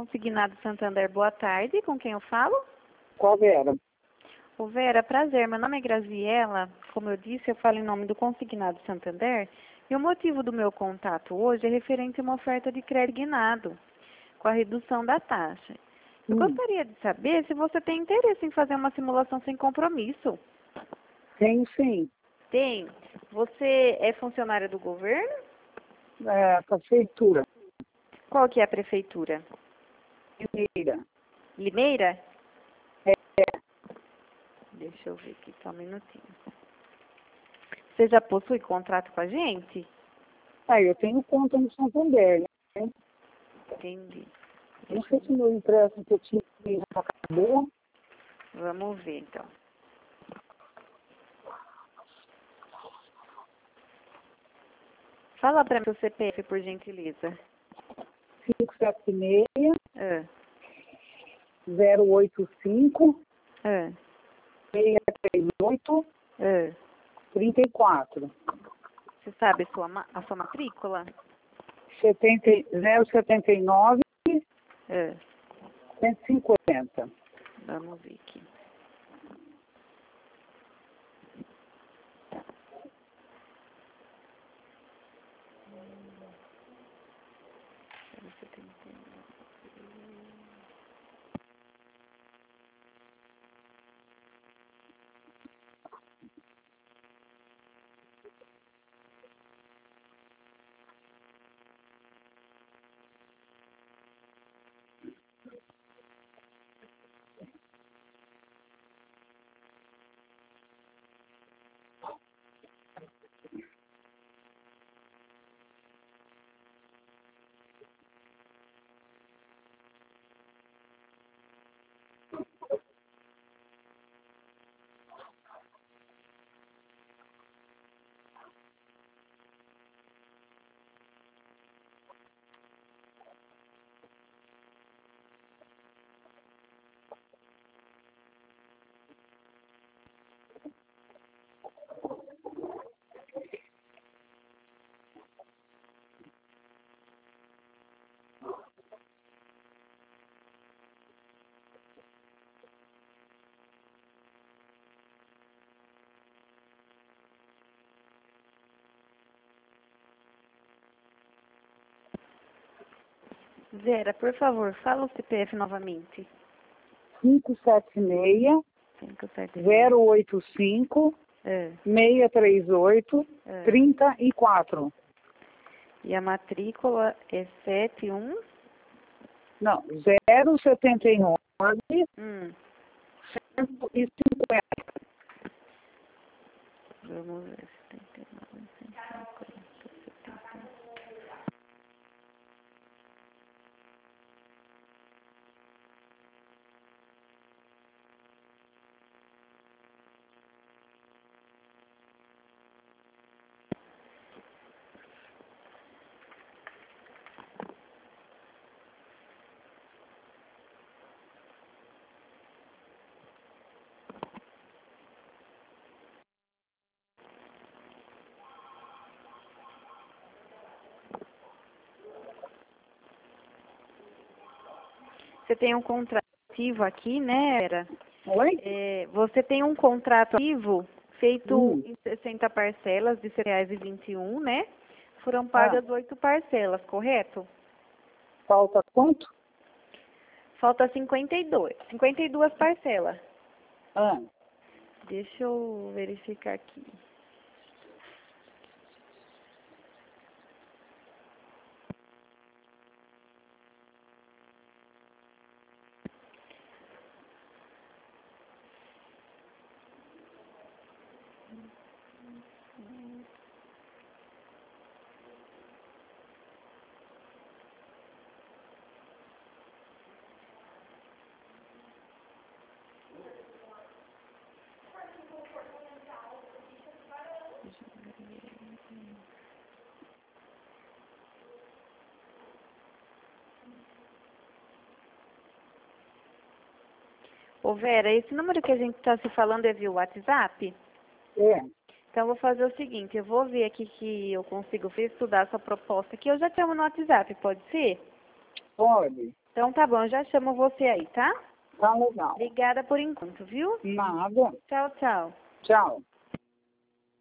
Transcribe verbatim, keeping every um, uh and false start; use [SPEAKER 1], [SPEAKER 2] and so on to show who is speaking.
[SPEAKER 1] Consignado Santander, boa tarde. Com quem eu falo?
[SPEAKER 2] Qual Vera?
[SPEAKER 1] Ô Vera, prazer. Meu nome é Graziela. Como eu disse, eu falo em nome do Consignado Santander. E o motivo do meu contato hoje é referente a uma oferta de crédito guinado, com a redução da taxa. Eu
[SPEAKER 2] Hum.
[SPEAKER 1] gostaria de saber se você tem interesse em fazer uma simulação sem compromisso.
[SPEAKER 2] Tenho sim.
[SPEAKER 1] Tem. Você é funcionária do governo?
[SPEAKER 2] É, prefeitura.
[SPEAKER 1] Qual que é a prefeitura?
[SPEAKER 2] Primeira.
[SPEAKER 1] Limeira?
[SPEAKER 2] É.
[SPEAKER 1] Deixa eu ver aqui, só um minutinho. Você já possui contrato com a gente?
[SPEAKER 2] Ah, eu tenho conta no Santander, né?
[SPEAKER 1] Entendi.
[SPEAKER 2] Não sei se o meu empréstimo que eu tinha já acabou.
[SPEAKER 1] Vamos ver, então. Fala para mim o C P F, por gentileza.
[SPEAKER 2] cinco sete seis,
[SPEAKER 1] Ah,
[SPEAKER 2] zero oito cinco,
[SPEAKER 1] ah,
[SPEAKER 2] seis três oito,
[SPEAKER 1] ah.
[SPEAKER 2] trinta e quatro.
[SPEAKER 1] Você sabe a sua, ma- a sua matrícula?
[SPEAKER 2] setenta, zero setenta e nove,
[SPEAKER 1] Ah,
[SPEAKER 2] cento e cinquenta.
[SPEAKER 1] vamos ver aqui. Vera, por favor, fala o C P F novamente.
[SPEAKER 2] cinco sete seis,
[SPEAKER 1] cinco sete
[SPEAKER 2] zero oito cinco,
[SPEAKER 1] Ah,
[SPEAKER 2] seis três oito,
[SPEAKER 1] ah.
[SPEAKER 2] trinta e quatro.
[SPEAKER 1] E a matrícula é sete um?
[SPEAKER 2] Não, zero setenta e nove,
[SPEAKER 1] Hum,
[SPEAKER 2] cento e cinquenta.
[SPEAKER 1] vamos ver. setenta e nove, cento e cinquenta, setenta. Você tem um contrato ativo aqui, né, Vera?
[SPEAKER 2] Oi?
[SPEAKER 1] É, você tem um contrato ativo feito
[SPEAKER 2] Hum.
[SPEAKER 1] em sessenta parcelas de R$ reais e vinte e um, né? Foram
[SPEAKER 2] Ah,
[SPEAKER 1] pagas oito parcelas, correto?
[SPEAKER 2] falta quanto?
[SPEAKER 1] Falta cinquenta e dois, cinquenta e duas parcelas.
[SPEAKER 2] Ah,
[SPEAKER 1] Deixa eu verificar aqui. Ô Vera, esse número que a gente está se falando é via WhatsApp?
[SPEAKER 2] é.
[SPEAKER 1] Então eu vou fazer o seguinte, eu vou ver aqui que eu consigo ver, estudar essa proposta aqui. Eu já te amo no WhatsApp, pode ser?
[SPEAKER 2] Pode.
[SPEAKER 1] Então tá bom, eu já chamo você aí, tá?
[SPEAKER 2] Tá legal.
[SPEAKER 1] Obrigada por enquanto, viu?
[SPEAKER 2] Nada.
[SPEAKER 1] Tchau, tchau.
[SPEAKER 2] Tchau.